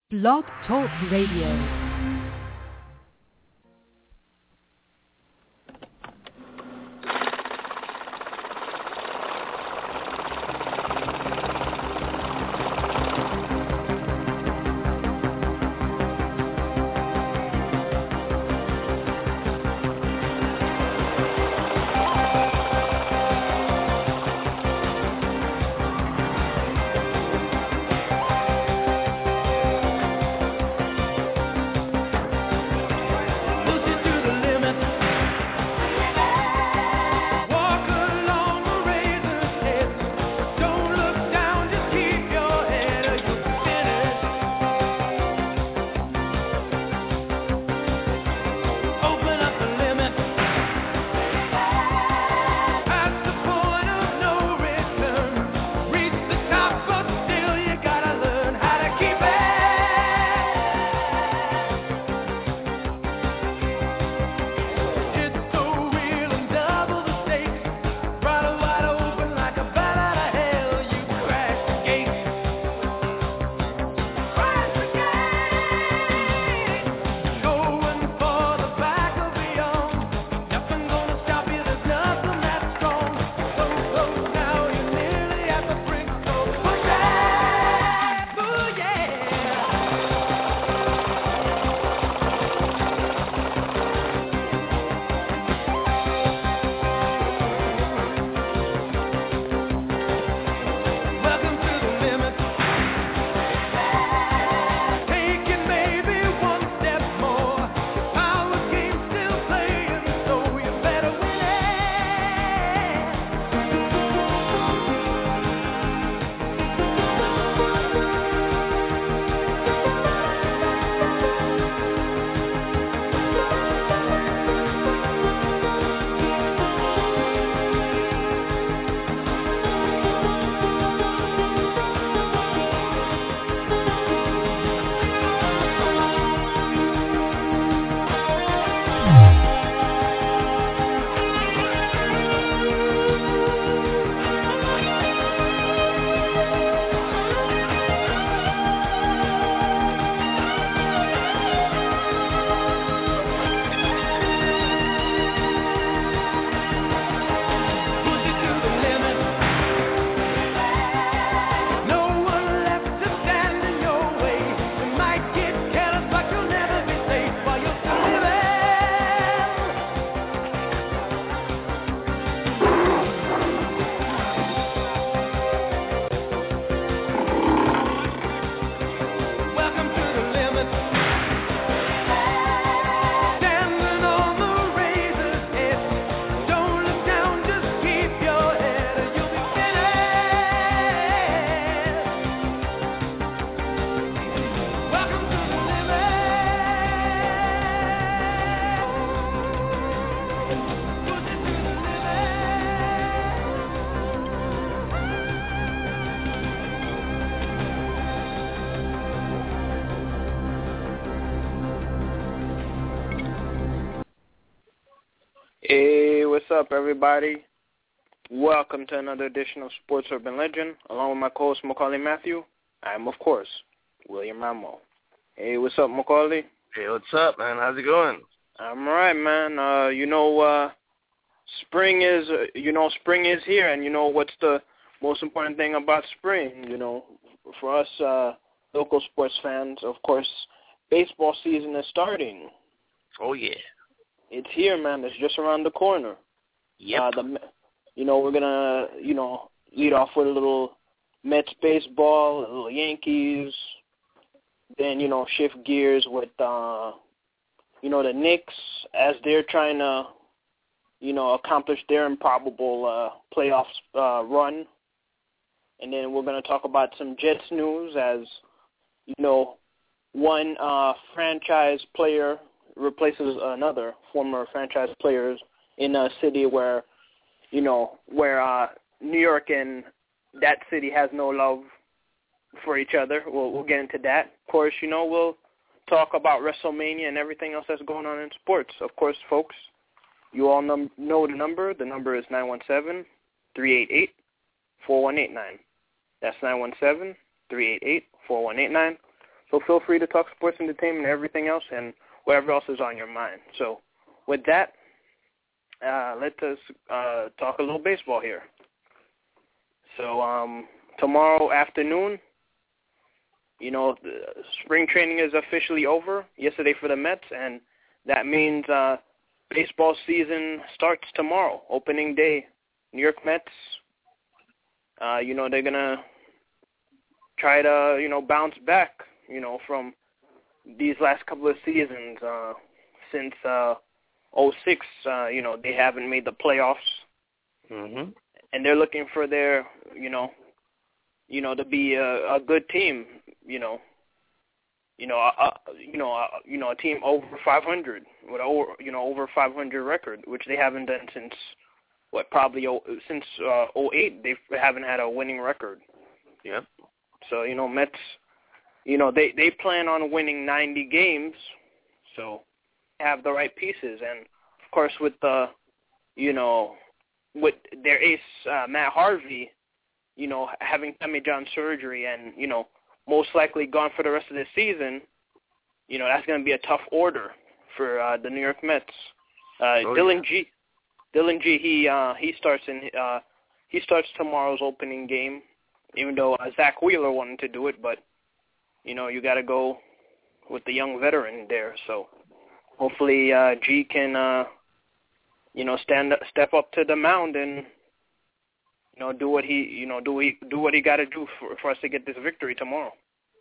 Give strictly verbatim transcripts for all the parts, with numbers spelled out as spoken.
Blog Talk Radio. Hey, what's up, everybody? Welcome to another edition of Sports Urban Legend. Along with my co-host, Macaulay Matthew, I am, of course, William Ramo. Hey, what's up, Macaulay? Hey, what's up, man? How's it going? I'm all right, man. Uh, you know, uh, spring is, uh, you know, spring is here, and you know what's the most important thing about spring? You know, for us uh, local sports fans, of course, baseball season is starting. Oh, yeah. It's here, man. It's just around the corner. Yep. Uh, the, you know, we're going to, you know, lead off with a little Mets baseball, a little Yankees, then, you know, shift gears with, uh, you know, the Knicks as they're trying to, you know, accomplish their improbable uh, playoffs uh, run. And then we're going to talk about some Jets news as, you know, one uh, franchise player replaces another former franchise players in a city where, you know, where uh, New York and that city has no love for each other. We'll, we'll get into that. Of course, you know, we'll talk about WrestleMania and everything else that's going on in sports. Of course, folks, you all num- know the number. The number is nine one seven, three eight eight, four one eight nine. That's nine one seven, three eight eight, four one eight nine. So feel free to talk sports, entertainment, and everything else, and whatever else is on your mind. So with that, uh, let us uh, talk a little baseball here. So um, tomorrow afternoon, you know, the spring training is officially over yesterday for the Mets, and that means uh, baseball season starts tomorrow, opening day. New York Mets, uh, you know, they're going to try to, you know, bounce back, you know, from these last couple of seasons. Uh, since uh, oh six, uh, you know, they haven't made the playoffs. Mm-hmm. And they're looking for their, you know, you know, to be a, a good team, you know, you know, uh, you know, uh, you know, a team over five hundred with over, you know, over five hundred record, which they haven't done since what probably oh, since uh, oh eight. They haven't had a winning record. Yep. So you know, Mets, you know, they they plan on winning ninety games, so they have the right pieces, and of course with the, you know, with their ace uh, Matt Harvey, you know, having Tommy John surgery and, you know, most likely gone for the rest of the season, you know, that's going to be a tough order for uh, the New York Mets. Uh, oh, Dylan yeah. G, Dylan G, he uh, he starts in uh, he starts tomorrow's opening game, even though uh, Zach Wheeler wanted to do it, but you know, you got to go with the young veteran there. So hopefully uh, G can, uh, you know, stand up, step up to the mound and, you know, do what he, you know, do he, do what he got to do for, for us to get this victory tomorrow.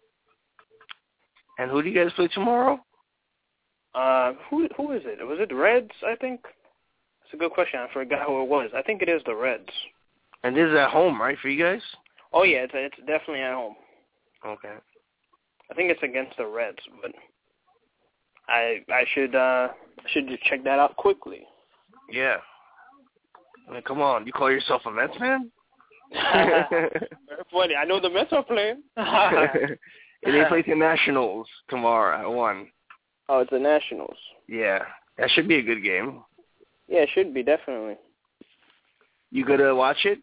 And who do you guys play tomorrow? Uh, who who is it? Was it the Reds? I think. That's a good question. I forgot who it was. I think it is the Reds. And this is at home, right, for you guys? Oh yeah, it's it's definitely at home. Okay. I think it's against the Reds, but I I should uh should just check that out quickly. Yeah. I mean, come on, you call yourself a Mets fan? Very funny. I know the Mets are playing. And they play the Nationals tomorrow at one. Oh, it's the Nationals. Yeah, that should be a good game. Yeah, it should be, definitely. You gonna watch it?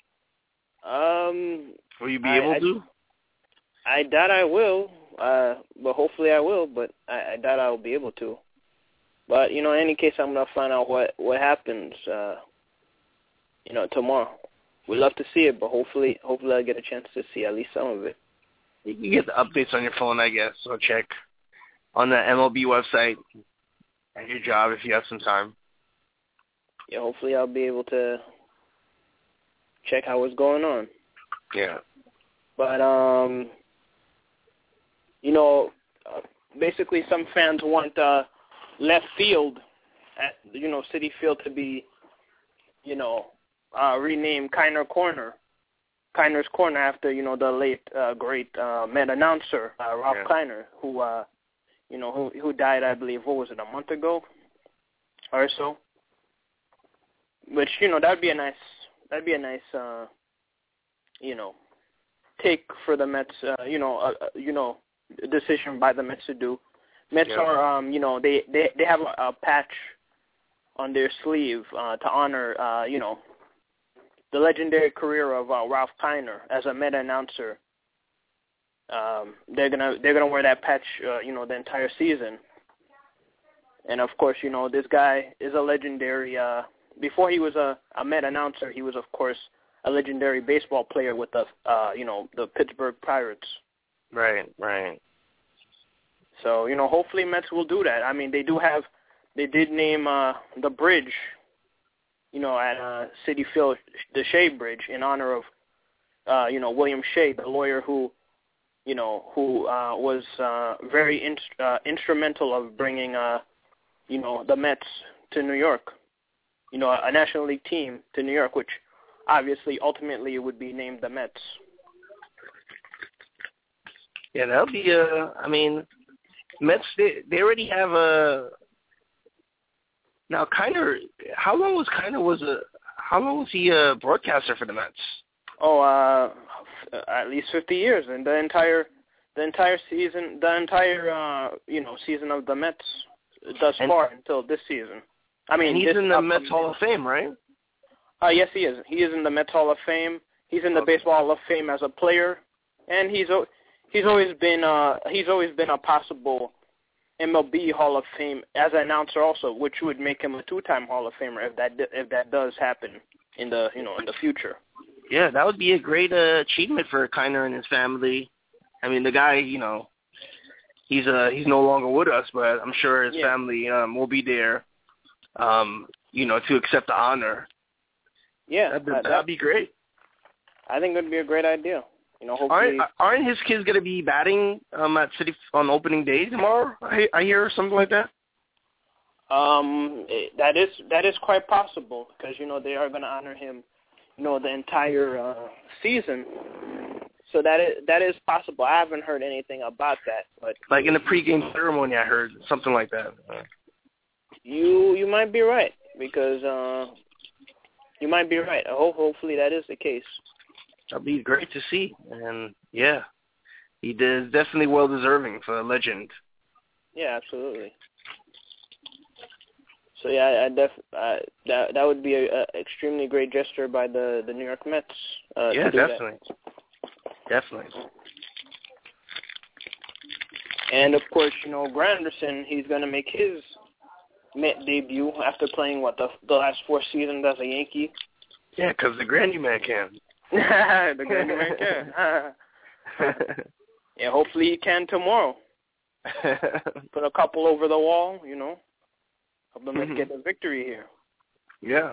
Um, Will you be I, able I, to? I doubt I will, uh, but hopefully I will, but I, I doubt I will be able to. But, you know, in any case, I'm going to find out what, what happens, uh, you know, tomorrow. We'd love to see it, but hopefully hopefully I'll get a chance to see at least some of it. You can get the updates on your phone, I guess, so check on the M L B website at your job if you have some time. Yeah, hopefully I'll be able to check how it's going on. Yeah. But, um, you know, uh, basically some fans want uh, left field at, you know, Citi Field to be, you know, uh, renamed Kiner Corner. Kiner's Corner after, you know, the late, uh, great uh, Met announcer, uh, Ralph yeah. Kiner, who, uh, you know, who who died, I believe, what was it, a month ago or so? Which, you know, that'd be a nice, that'd be a nice, uh, you know, take for the Mets, uh, you know, uh, you know, decision by the Mets to do. Mets yeah. are, um, you know, they, they, they have a, a patch on their sleeve uh, to honor, uh, you know, the legendary career of uh, Ralph Kiner as a Met announcer. Um, they're gonna they're gonna wear that patch, uh, you know, the entire season. And of course, you know, this guy is a legendary. Uh, before he was a, a Met announcer, he was of course a legendary baseball player with the, uh, you know, the Pittsburgh Pirates. Right, right. So, you know, hopefully Mets will do that. I mean, they do have, they did name uh, the bridge, you know, at uh, Citi Field, the Shea Bridge, in honor of, uh, you know, William Shea, the lawyer who, you know, who uh, was uh, very inst- uh, instrumental of bringing, uh, you know, the Mets to New York, you know, a National League team to New York, which obviously ultimately would be named the Mets. Yeah, that'll be a, I mean, Mets, they, they already have a, now Kiner, how long was Kiner was a, how long was he a broadcaster for the Mets? Oh, uh, at least fifty years, and the entire, the entire season, the entire, uh, you know, season of the Mets thus and, far until this season. I mean, and he's this in the Mets Hall of Fame, right? Uh, yes, he is. He is in the Mets Hall of Fame. He's in the Okay. Baseball Hall of Fame as a player, and he's he's always been uh he's always been a possible M L B Hall of Fame as an announcer also, which would make him a two-time Hall of Famer if that if that does happen in the you know in the future. Yeah, that would be a great uh, achievement for Kiner and his family. I mean, the guy, you know, he's uh he's no longer with us, but I'm sure his yeah. family um, will be there, um, you know, to accept the honor. Yeah, that'd be, that, that'd be great. I think that'd be a great idea. You know, hopefully. Aren't, aren't his kids going to be batting um, at City on opening day tomorrow? I, I hear something like that. Um, it, that is that is quite possible because you know they are going to honor him, you know, the entire uh, season. So that is that is possible. I haven't heard anything about that, but like in the pregame ceremony, I heard something like that. You you might be right because uh, you might be right. I hope hopefully that is the case. That'd be great to see, and yeah, he is definitely well deserving for a legend. Yeah, absolutely. So yeah, I, I def I, that that would be a, a extremely great gesture by the, the New York Mets. Uh, yeah, to do definitely, that. definitely. And of course, you know, Granderson, he's going to make his Met debut after playing what the the last four seasons as a Yankee. Yeah, because the Granny Man can. the Granny Man can. Yeah, hopefully he can tomorrow. Put a couple over the wall, you know. Help them mm-hmm. get the victory here. Yeah.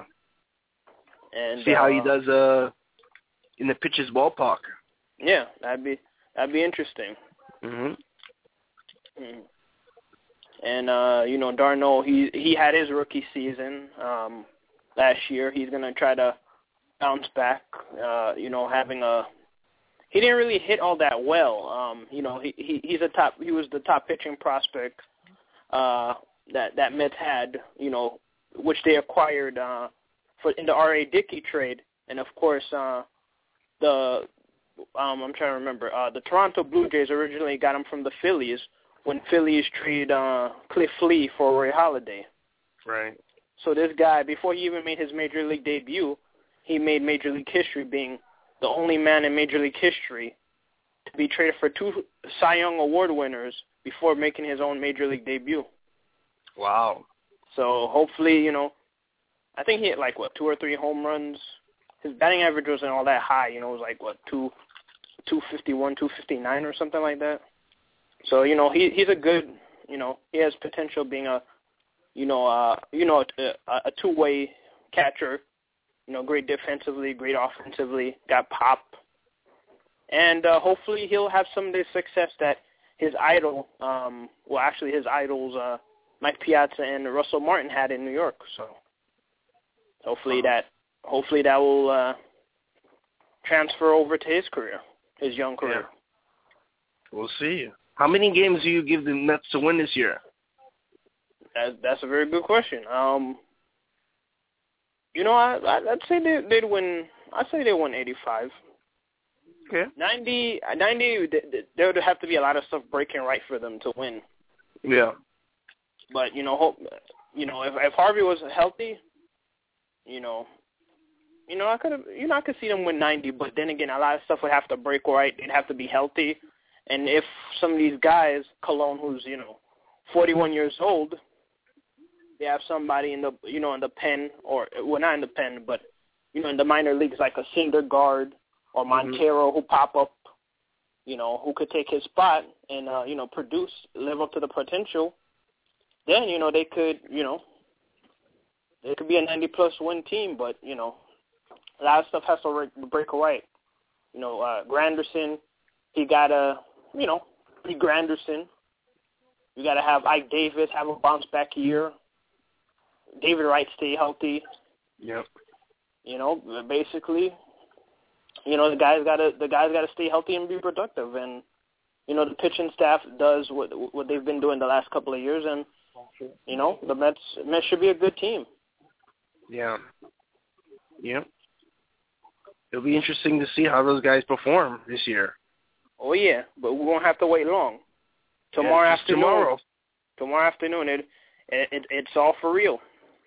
And see uh, how he does uh in the pitcher's ballpark. Yeah, that'd be that'd be interesting. Mhm. Mm. And uh, you know, d'Arnaud, he he had his rookie season um, last year. He's gonna try to bounce back. Uh, you know, having a he didn't really hit all that well. Um, you know, he, he he's a top. He was the top pitching prospect uh, that that Mets had. You know, which they acquired uh, for in the R A. Dickey trade, and of course uh, the um, I'm trying to remember uh, the Toronto Blue Jays originally got him from the Phillies when Phillies traded uh, Cliff Lee for Roy Halladay. Right. So this guy, before he even made his Major League debut, he made Major League history, being the only man in Major League history to be traded for two Cy Young Award winners before making his own Major League debut. Wow. So hopefully, you know, I think he hit like, what, two or three home runs. His batting average wasn't all that high. You know, it was like, what, two, two fifty-one, two fifty-nine or something like that. So, you know, he he's a good, you know, he has potential being a, you know, uh, you know, a, a two-way catcher. You know, great defensively, great offensively, got pop. And uh, hopefully he'll have some of the success that his idol, um, well, actually his idols, uh, Mike Piazza and Russell Martin had in New York. So hopefully that, hopefully that will uh, transfer over to his career, his young career. Yeah. We'll see. How many games do you give the Mets to win this year? That, that's a very good question. Um, you know, I, I'd say they, they'd win. I'd say they win eighty-five. Okay. ninety, ninety, there would have to be a lot of stuff breaking right for them to win. Yeah. But, you know, hope, you know, if, if Harvey was healthy, you know, you know, I could have, you know, I could see them win ninety. But then again, a lot of stuff would have to break right. They'd have to be healthy. And if some of these guys, Colon, who's, you know, forty-one years old, they have somebody in the, you know, in the pen, or, well, not in the pen, but, you know, in the minor leagues, like a Syndergaard or Montero, mm-hmm. who pop up, you know, who could take his spot and, uh, you know, produce, live up to the potential, then, you know, they could, you know, it could be a ninety-plus win team, but, you know, a lot of stuff has to break right. You know, uh, Granderson, he got to, you know, be Granderson. You got to have Ike Davis have a bounce-back year. David Wright stay healthy. Yep. You know, basically, you know, the guys got to the guys got to stay healthy and be productive. And, you know, the pitching staff does what what they've been doing the last couple of years. And, you know, the Mets, Mets should be a good team. Yeah. Yep. It'll be interesting to see how those guys perform this year. Oh, yeah, but we won't have to wait long. Tomorrow yeah, afternoon. Tomorrow. Tomorrow afternoon, it, it, it it's all for real.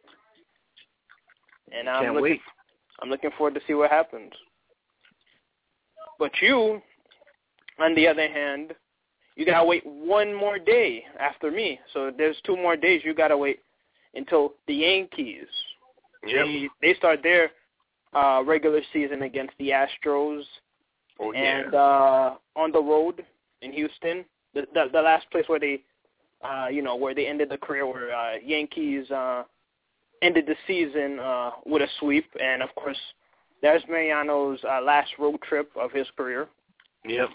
And I'm Can't looking, wait. I'm looking forward to see what happens. But you, on the other hand, you got to wait one more day after me. So there's two more days you got to wait until the Yankees. Yep. They, they start their uh, regular season against the Astros. Oh, yeah. And uh, on the road in Houston, the, the, the last place where they, uh, you know, where they ended the career, where uh, Yankees uh, ended the season uh, with a sweep. And, of course, there's Mariano's uh, last road trip of his career. Yep.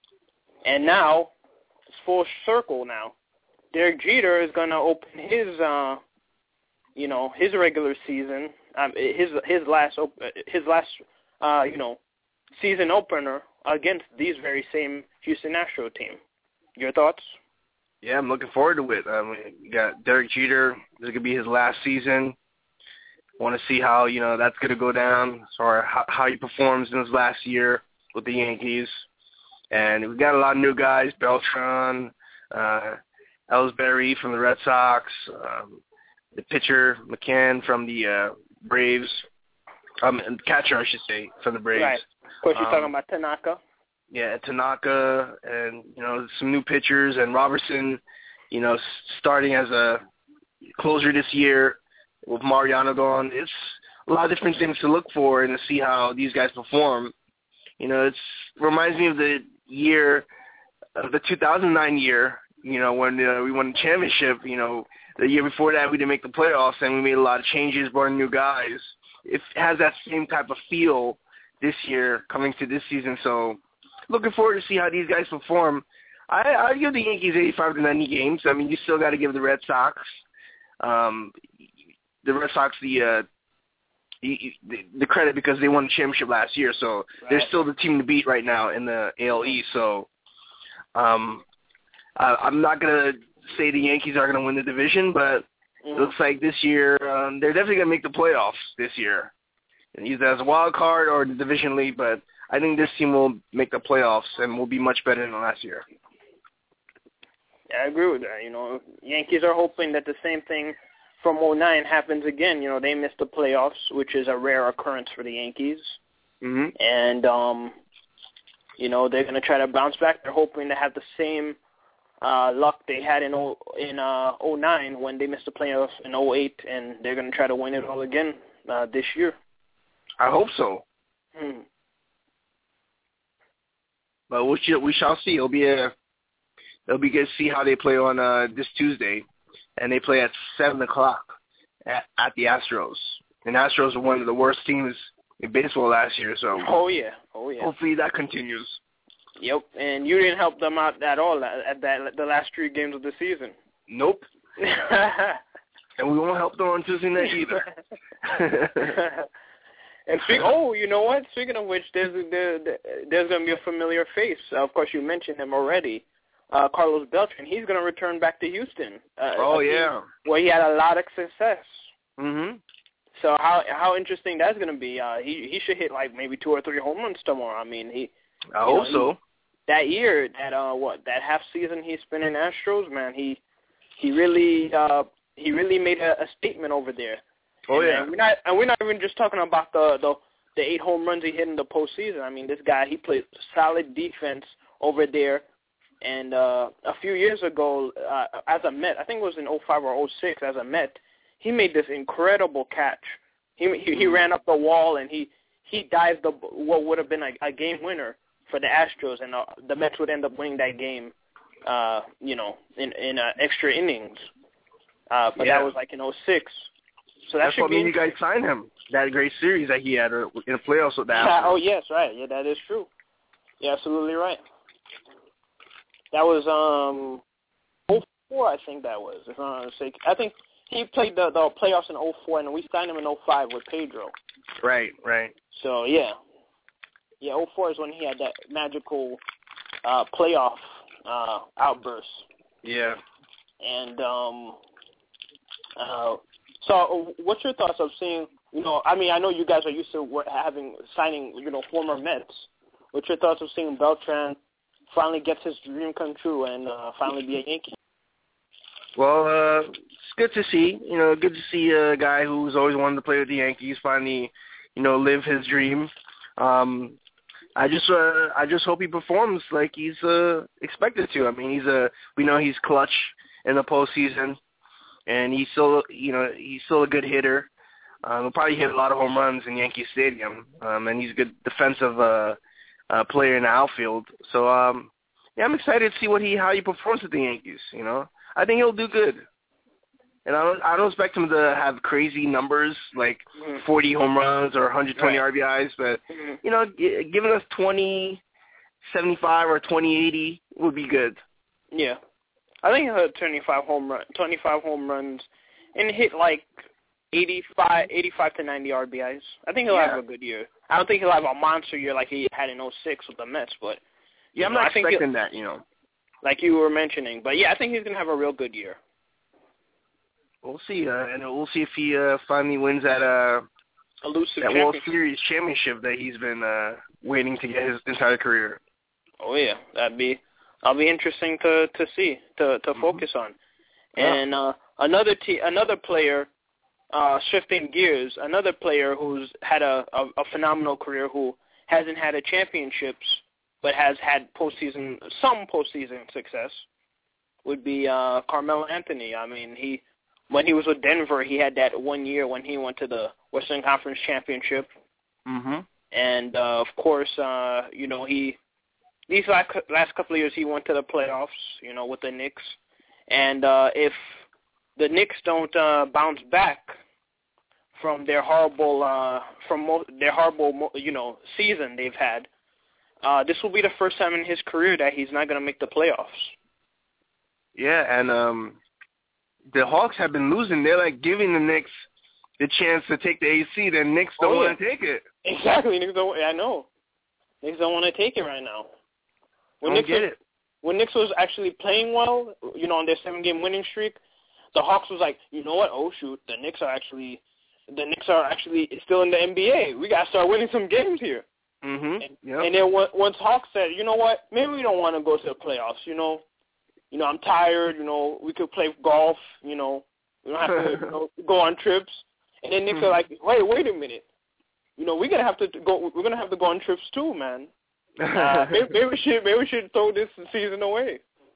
And now, it's full circle now. Derek Jeter is going to open his, uh, you know, his regular season, um, his his last, op- his last, uh, you know, season opener against these very same Houston Astros team. Your thoughts? Yeah, I'm looking forward to it. Um, you got Derek Jeter. This is gonna be his last season. Want to see how you know that's gonna go down, as far as how, how he performs in his last year with the Yankees. And we've got a lot of new guys: Beltran, uh, Ellsbury from the Red Sox, um, the pitcher McCann from the uh, Braves, um, and catcher I should say from the Braves. Right. Of course, you're um, talking about Tanaka. Yeah, Tanaka, and you know some new pitchers, and Robertson, you know, starting as a closer this year with Mariano gone. It's a lot of different things to look for and to see how these guys perform. You know, it's reminds me of the year of the two thousand nine year. You know, when uh, we won the championship. You know, the year before that we didn't make the playoffs, and we made a lot of changes, brought in new guys. It has that same type of feel this year coming to this season. So, looking forward to see how these guys perform. I, I give the Yankees eighty-five to ninety games. I mean, you still got to give the Red Sox, um, the Red Sox the, uh, the the credit because they won the championship last year. So Right. they're still the team to beat right now in the A L East. So um, I, I'm not gonna say the Yankees are gonna win the division, but Mm-hmm. it looks like this year um, they're definitely gonna make the playoffs this year, and either as a wild card or the division lead. But I think this team will make the playoffs and will be much better than last year. Yeah, I agree with that. You know, Yankees are hoping that the same thing from oh nine happens again. You know, they missed the playoffs, which is a rare occurrence for the Yankees. Mm-hmm. And, um, you know, they're going to try to bounce back. They're hoping to have the same uh, luck they had in oh, in uh, oh nine when they missed the playoffs in oh eight, and they're going to try to win it all again uh, this year. I hope so. Hmm. But we shall, we shall see. It'll be a it'll be good to see how they play on uh, this Tuesday, and they play at seven o'clock at, at the Astros. And Astros are one of the worst teams in baseball last year, so Oh, yeah. Oh, yeah. hopefully that continues. Yep, and you didn't help them out at all at, at that the last three games of the season. Nope. And we won't help them on Tuesday night either. And speak, oh, you know what? Speaking of which, there's there, there's going to be a familiar face. Uh, of course, you mentioned him already, uh, Carlos Beltran. He's going to return back to Houston. Uh, oh yeah, where he had a lot of success. Mhm. So how how interesting that's going to be. Uh, he he should hit like maybe two or three home runs tomorrow. I mean, he. I you hope know, so. He, that year, that uh, what that half season he spent in Astros, man, he he really uh he really made a, a statement over there. Oh and, yeah. And we're not and we're not even just talking about the, the the eight home runs he hit in the postseason. I mean, this guy, he played solid defense over there. And uh, a few years ago, uh, as a Met, I think it was in oh five or oh six, as a Met, he made this incredible catch. He he, he ran up the wall and he he dived the what would have been a, a game winner for the Astros, and uh, the Mets would end up winning that game, uh, you know, in in uh, extra innings. Uh, but Yeah. that was like in oh six. So that That's should what be made you guys sign him. That great series that he had uh, in the playoffs with the Yeah, Astros. oh, yes, right. Yeah, that is true. You're absolutely right. That was um oh four, I think that was, if I'm not mistaken. I think he played the, the playoffs in oh four, and we signed him in oh five with Pedro. Right, right. So, yeah. Yeah, oh four is when he had that magical uh, playoff uh, outburst. Yeah. And um, uh, so what's your thoughts of seeing, you know, I mean, I know you guys are used to what, having, signing, you know, former Mets. What's your thoughts of seeing Beltran finally gets his dream come true and uh, finally be a Yankee? Well, uh, it's good to see. You know, good to see a guy who's always wanted to play with the Yankees finally, you know, live his dream. Um, I just uh, I just hope he performs like he's uh, expected to. I mean, he's a we know he's clutch in the postseason, and he's still you know he's still a good hitter. Um, he'll probably hit a lot of home runs in Yankee Stadium, um, and he's a good defensive uh, uh, player in the outfield. So um, yeah, I'm excited to see what he how he performs with the Yankees. You know, I think he'll do good. And I don't, I don't expect him to have crazy numbers like mm-hmm. forty home runs or one hundred twenty right. R B Is, but, mm-hmm. you know, g- giving us twenty seventy-five or twenty eighty would be good. Yeah. I think he'll have twenty-five home, run, twenty-five home runs and hit like eighty-five, eighty-five to ninety R B Is. I think he'll yeah. have a good year. I don't think he'll have a monster year like he had in oh six with the Mets, but... Yeah, I'm know, not expecting that, you know. Like you were mentioning. But, yeah, I think he's going to have a real good year. We'll see, uh, and we'll see if he uh, finally wins that uh, elusive that World Series championship that he's been uh, waiting to get his entire career. Oh yeah, that'd be that'll be interesting to to see to to mm-hmm. focus on. Yeah. And uh, another t- another player, uh, shifting gears, another player who's had a, a a phenomenal career who hasn't had a championships but has had postseason some postseason success would be uh, Carmelo Anthony. I mean he. When he was with Denver, he had that one year when he went to the Western Conference Championship. Mm-hmm. And, uh, of course, uh, you know, he these last, last couple of years he went to the playoffs, you know, with the Knicks. And uh, if the Knicks don't uh, bounce back from their horrible, uh, from mo- their horrible, you know, season they've had, uh, this will be the first time in his career that he's not going to make the playoffs. Yeah, and um, the Hawks have been losing. They're like giving the Knicks the chance to take the A C. The Knicks don't oh, yeah. want to take it. Exactly. Knicks don't, I know. Knicks don't want to take it right now. When don't Knicks get was, it. When Knicks was actually playing well, you know, on their seven-game winning streak, the Hawks was like, you know what? Oh shoot, the Knicks are actually, the Knicks are actually still in the N B A. We gotta start winning some games here. Mhm. And, yep. and then once Hawks said, you know what? Maybe we don't want to go to the playoffs. You know, you know, I'm tired. You know, we could play golf. You know, we don't have to you know, go on trips. And then Knicks are like, wait, wait a minute. You know, we're gonna have to go. We're gonna have to go on trips too, man. Uh, maybe, maybe we should maybe we should throw this season away.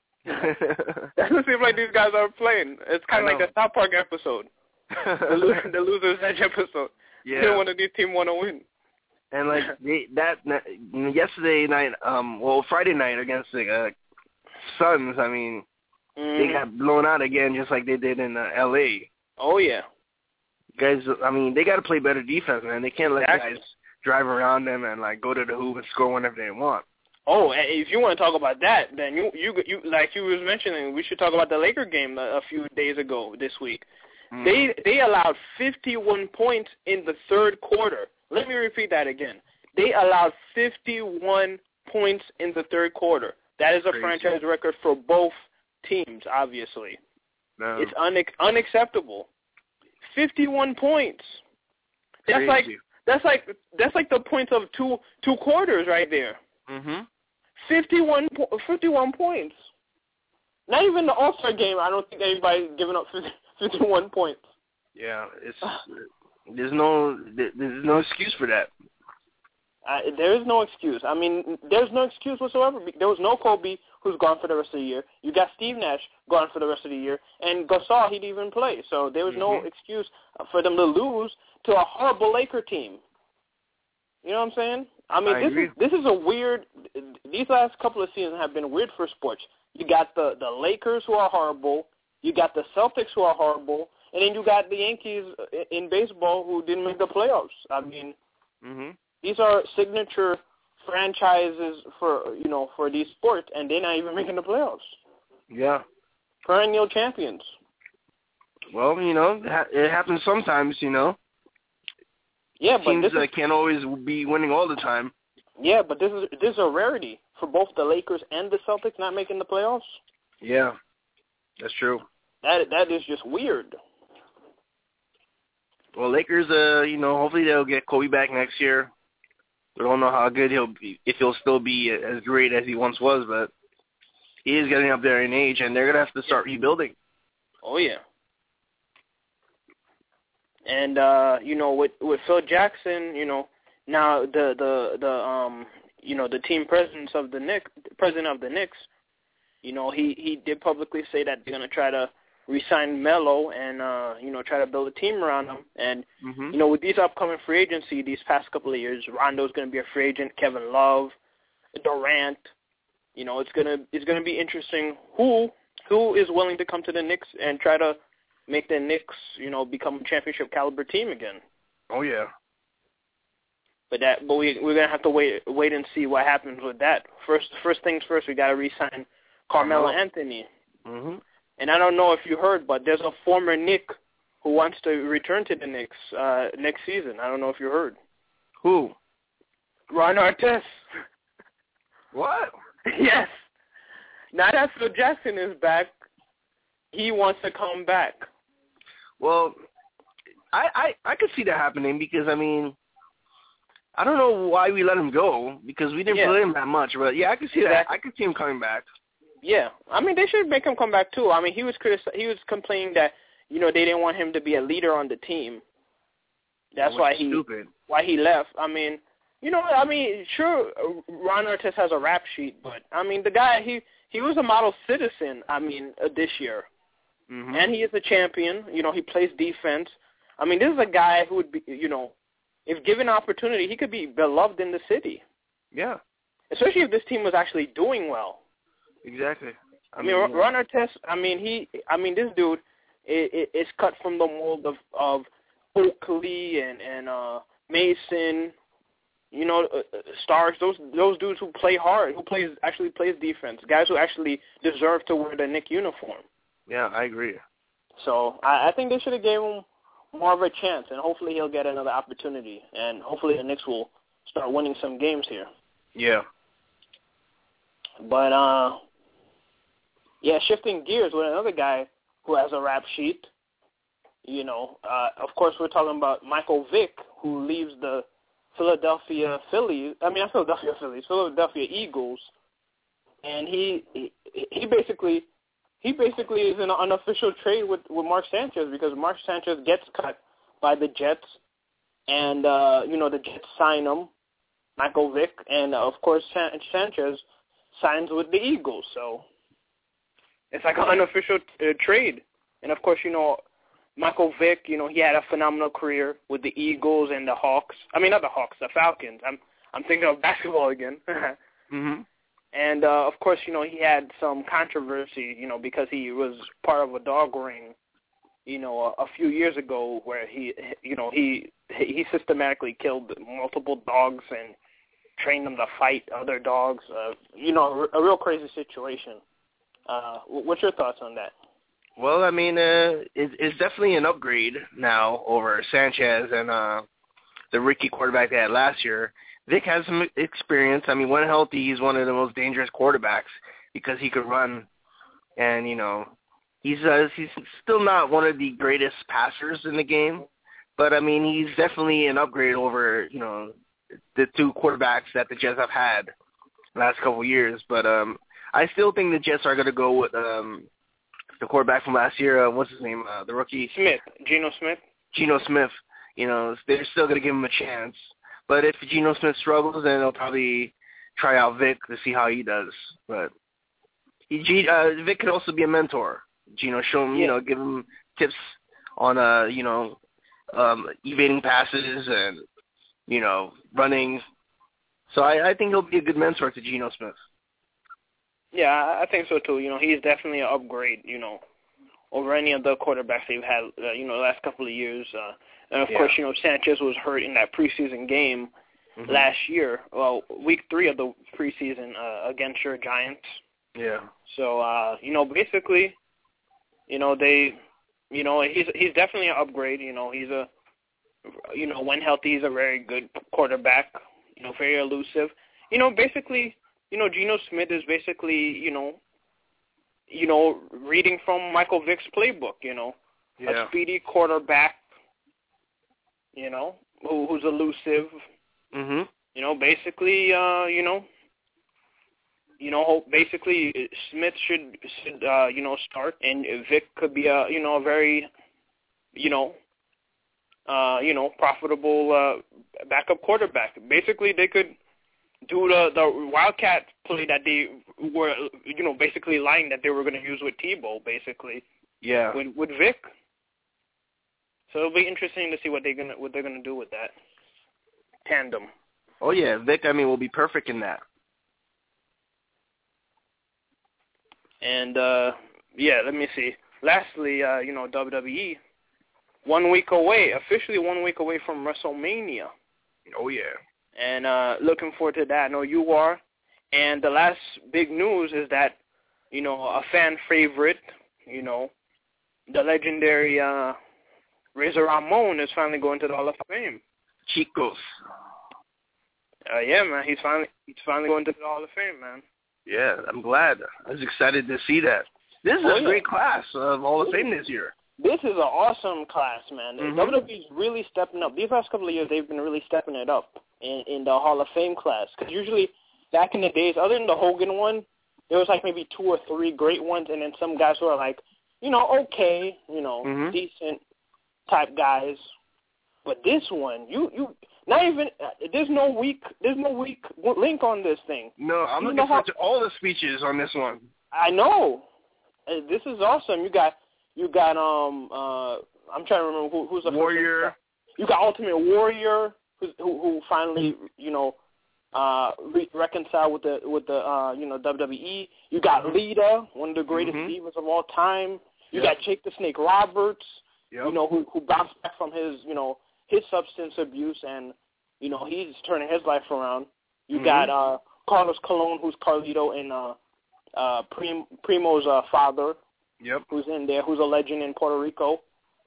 Doesn't seem like these guys are playing. It's kind of like the South Park episode, the, lo- the Losers Edge episode. Yeah. One of these teams want to win. And like they, that yesterday night, um, well Friday night against the uh, Suns, I mean, mm. they got blown out again, just like they did in uh, L A. Oh yeah. Guys, I mean, they got to play better defense, man. They can't let exactly. guys drive around them and like go to the hoop and score whenever they want. Oh, and if you want to talk about that, then you you you like you was mentioning, we should talk about the Laker game a, a few days ago this week. Mm. They they allowed fifty-one points in the third quarter. Let me repeat that again. They allowed fifty-one points in the third quarter. That is a Crazy. franchise record for both teams. Obviously, no. it's un- unacceptable. fifty-one points. That's Crazy. like that's like that's like the points of two two quarters right there. Mhm. fifty-one, fifty-one points. Not even the All-Star game. I don't think anybody's giving up fifty-one points. Yeah, it's there's no there's no excuse for that. Uh, there is no excuse. I mean, there's no excuse whatsoever. There was no Kobe who's gone for the rest of the year. You got Steve Nash gone for the rest of the year, and Gasol, he didn't even play. So there was mm-hmm. no excuse for them to lose to a horrible Laker team. You know what I'm saying? I mean, I this agree. is this is a weird. These last couple of seasons have been weird for sports. You got the the Lakers who are horrible. You got the Celtics who are horrible, and then you got the Yankees in baseball who didn't make the playoffs. I mean, mm-hmm. these are signature franchises for you know for these sports, and they're not even making the playoffs. Yeah, perennial champions. Well, you know, it happens sometimes. You know. Yeah, but teams this that is, can't always be winning all the time. Yeah, but this is this is a rarity for both the Lakers and the Celtics not making the playoffs. Yeah, that's true. That that is just weird. Well, Lakers, uh, you know, hopefully they'll get Kobe back next year. We don't know how good he'll be, if he'll still be as great as he once was, but he is getting up there in age, and they're gonna have to start rebuilding. Oh yeah. And uh, you know, with with Phil Jackson, you know, now the the the um you know, the team president of the Knicks, president of the Knicks, you know, he, he did publicly say that they're going to try to re-sign Melo and, uh, you know, try to build a team around him. And, mm-hmm. you know, with these upcoming free agency these past couple of years, Rondo's going to be a free agent, Kevin Love, Durant, you know, it's going to it's going to be interesting who who is willing to come to the Knicks and try to make the Knicks, you know, become a championship caliber team again. Oh, yeah. But that, but we we're gonna have to wait wait and see what happens with that. First, first things first, we gotta re-sign Carmelo uh-huh. Anthony. Mm-hmm. And I don't know if you heard, but there's a former Knick who wants to return to the Knicks uh, next season. I don't know if you heard. Who? Ron Artest. What? Yes. Now that Phil Jackson is back, he wants to come back. Well, I I I could see that happening because I mean. I don't know why we let him go because we didn't yeah. play him that much, but yeah, I could see exactly. that. I could see him coming back. Yeah, I mean they should make him come back too. I mean he was critic- he was complaining that you know they didn't want him to be a leader on the team. That's Which why is he stupid. why he left. I mean, you know, I mean, sure, Ron Artest has a rap sheet, but I mean the guy he he was a model citizen. I mean uh, this year, mm-hmm. and he is a champion. You know, he plays defense. I mean, this is a guy who would be you know. If given opportunity, he could be beloved in the city. Yeah. Especially if this team was actually doing well. Exactly. I, I mean, mean Ron Artest, I mean, he, I mean, this dude is, is cut from the mold of, of Oakley and, and uh, Mason, you know, uh, Starks, those those dudes who play hard, who plays actually plays defense, guys who actually deserve to wear the Knick uniform. Yeah, I agree. So I, I think they should have gave him more of a chance, and hopefully he'll get another opportunity, and hopefully the Knicks will start winning some games here. Yeah. But, uh, yeah, shifting gears with another guy who has a rap sheet, you know, uh, of course we're talking about Michael Vick, who leaves the Philadelphia Phillies, I mean not Philadelphia Phillies, Philadelphia Eagles, and he he, he basically... He basically is in an unofficial trade with, with Mark Sanchez because Mark Sanchez gets cut by the Jets, and, uh, you know, the Jets sign him, Michael Vick, and, uh, of course, San- Sanchez signs with the Eagles. So it's like an unofficial uh, trade. And, of course, you know, Michael Vick, you know, he had a phenomenal career with the Eagles and the Hawks. I mean, not the Hawks, the Falcons. I'm I'm thinking of basketball again. mm-hmm. And, uh, of course, you know, he had some controversy, you know, because he was part of a dog ring, you know, a, a few years ago where he, you know, he he systematically killed multiple dogs and trained them to fight other dogs. Uh, you know, a, a real crazy situation. Uh, what's your thoughts on that? Well, I mean, uh, it, it's definitely an upgrade now over Sanchez and uh, the rookie quarterback they had last year. Vic has some experience. I mean, when healthy, he's one of the most dangerous quarterbacks because he could run. And, you know, he's uh, he's still not one of the greatest passers in the game. But, I mean, he's definitely an upgrade over, you know, the two quarterbacks that the Jets have had the last couple of years. But um, I still think the Jets are going to go with um, the quarterback from last year. Uh, what's his name? Uh, the rookie? Smith. Geno Smith. Geno Smith. You know, they're still going to give him a chance. But if Geno Smith struggles, then they'll probably try out Vic to see how he does. But he, uh, Vic could also be a mentor. Geno, show him, yeah. you know, give him tips on, uh, you know, um, evading passes and, you know, running. So I, I think he'll be a good mentor to Geno Smith. Yeah, I think so too. You know, he's definitely an upgrade, you know, over any of the quarterbacks they've had, uh, you know, the last couple of years. Uh, And, of yeah. course, you know, Sanchez was hurt in that preseason game mm-hmm. last year, well, week three of the preseason uh, against your Giants. Yeah. So, uh, you know, basically, you know, they, you know, he's he's definitely an upgrade. You know, he's a, you know, when healthy, he's a very good quarterback, you know, very elusive. You know, basically, you know, Geno Smith is basically, you know, you know, reading from Michael Vick's playbook, you know, yeah. a speedy quarterback, you know, who, who's elusive. Mm-hmm. You know, basically, uh, you know, you know, basically Smith should, should uh, you know, start, and Vic could be a, you know, a very, you know, uh, you know, profitable uh, backup quarterback. Basically, they could do the the Wildcat play that they were, you know, basically lying that they were going to use with Tebow, basically. Yeah. With with Vic. So it'll be interesting to see what they're gonna what they're gonna do with that tandem. Oh yeah, Vic. I mean, will be perfect in that. And uh, yeah, let me see. Lastly, uh, you know, W W E, one week away, officially one week away from WrestleMania. Oh yeah. And uh, looking forward to that. I know you are. And the last big news is that, you know, a fan favorite, you know, the legendary uh, Razor Ramon is finally going to the Hall of Fame. Chicos. Uh, yeah, man, he's finally he's finally going to the Hall of Fame, man. Yeah, I'm glad. I was excited to see that. This is oh, a yeah. great class of Hall of Fame this year. This is an awesome class, man. Mm-hmm. W W E's really stepping up. These last couple of years, they've been really stepping it up in, in the Hall of Fame class. Because usually, back in the days, other than the Hogan one, there was like maybe two or three great ones, and then some guys who are like, you know, okay, you know, mm-hmm. decent type guys. But this one, you you not even uh, there's no weak there's no weak link on this thing. No, I'm you looking how, forward to all the speeches on this one. I know. Uh, this is awesome. You got you got um uh I'm trying to remember who, who's the Warrior. First you got Ultimate Warrior who's, who who finally you know uh re- reconciled with the with the uh you know W W E. You got mm-hmm. Lita, one of the greatest mm-hmm. divas of all time. You yep. got Jake the Snake Roberts. Yep. You know who who bounced back from his you know his substance abuse, and you know he's turning his life around. You mm-hmm. got uh, Carlos Colon, who's Carlito and uh, uh, Prim- Primo's uh, father, yep. who's in there, who's a legend in Puerto Rico.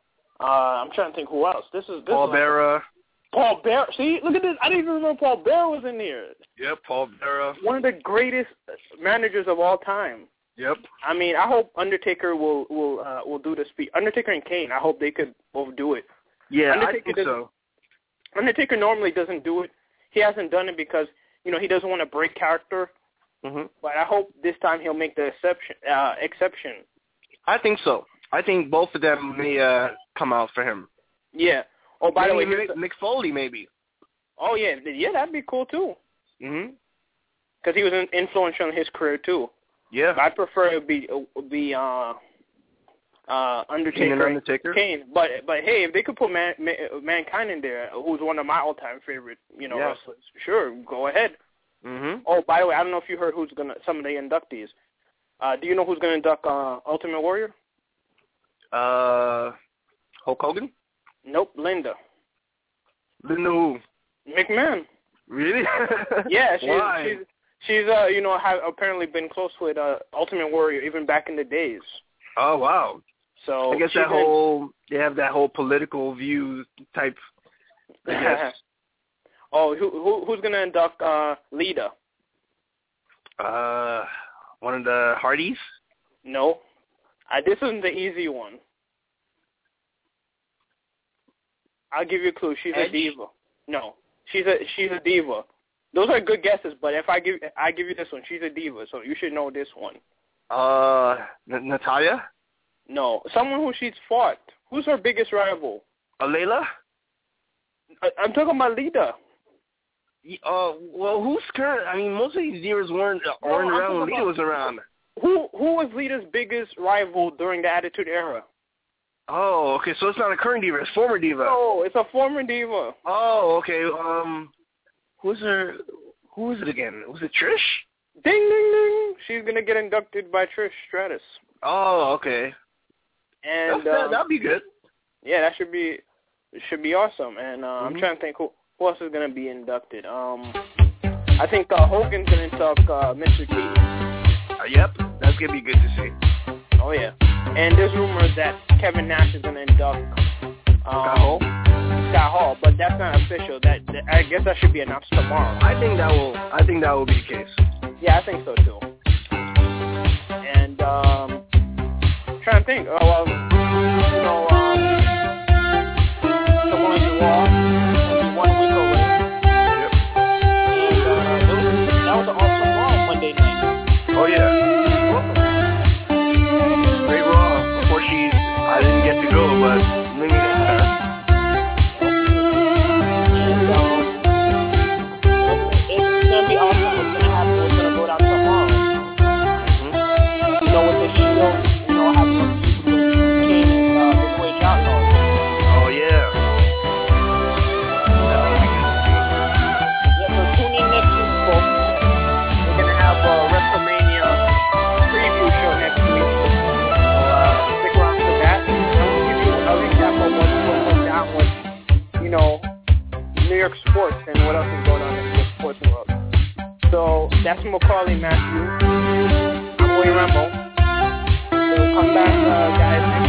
Uh, I'm trying to think who else. This is this Paul is Bearer. Like, Paul Bearer. See, look at this. I didn't even remember Paul Bearer was in here. Yep, Paul Bearer. One of the greatest managers of all time. Yep. I mean, I hope Undertaker will will uh, will do the speech. Undertaker and Kane. I hope they could both do it. Yeah, Undertaker I think so. Undertaker normally doesn't do it. He hasn't done it because, you know, he doesn't want to break character. Mm-hmm. But I hope this time he'll make the exception. Uh, exception. I think so. I think both of them may uh, come out for him. Yeah. Oh, by maybe the way, Mick, Mick Foley, maybe. Oh yeah, yeah, that'd be cool too. Mhm. Because he was influential in his career too. Yeah. But I prefer it be uh, be uh, uh, Undertaker. Kane and Undertaker. Kane, but but hey, if they could put man, man, Mankind in there, who's one of my all-time favorite, you know, yeah. wrestlers, sure, go ahead. Mhm. Oh, by the way, I don't know if you heard who's gonna some of the inductees. Uh, do you know who's gonna induct uh, Ultimate Warrior? Uh, Hulk Hogan. Nope, Linda. Linda who? McMahon. Really? Yeah, she's Why? she's she's uh you know have apparently been close with uh, Ultimate Warrior even back in the days. Oh wow. So I guess that been, whole they have that whole political view type. I guess. Oh, who, who who's gonna induct uh, Lita? Uh, one of the Hardys. No, I, this isn't the easy one. I'll give you a clue. She's Edge? a diva. No, she's a she's a diva. Those are good guesses, but if I give I give you this one, she's a diva, so you should know this one. Uh, N- Natalia. No, someone who she's fought. Who's her biggest rival? Alayla. I, I'm talking about Lita. Uh, well, who's current? I mean, most of these divas weren't uh, No, weren't I'm around when talking Lita was about- around. Who who was Lita's biggest rival during the Attitude Era? Oh, okay, so it's not a current diva, it's former diva. No, it's a former diva. Oh, okay. Um, who's her? Who is it again? Was it Trish? Ding ding ding! She's gonna get inducted by Trish Stratus. Oh, okay. And That's, that, um, that'd be good. yeah, that should be should be awesome. And uh, Mm-hmm. I'm trying to think who who else is gonna be inducted. Um, I think uh, Hogan's gonna induct uh, Mister T. Uh, yep, that's gonna be good to see. Oh yeah. And there's rumors that Kevin Nash is gonna induct um, Scott Hall. Scott Hall, but that's not official. That, that I guess that should be announced tomorrow. I think that will. I think that will be the case. Yeah, I think so too. And um, I'm trying to think. Oh well, you know, um, the one you are only one week away. Yep. And uh, that was, that was an awesome Raw Monday night. Oh yeah. Great Raw. Unfortunately, I didn't get to go, but maybe next time. And um, it's gonna be awesome. that's Macaulay Matthew. I'm Way Rambo. So come back, uh, guys, next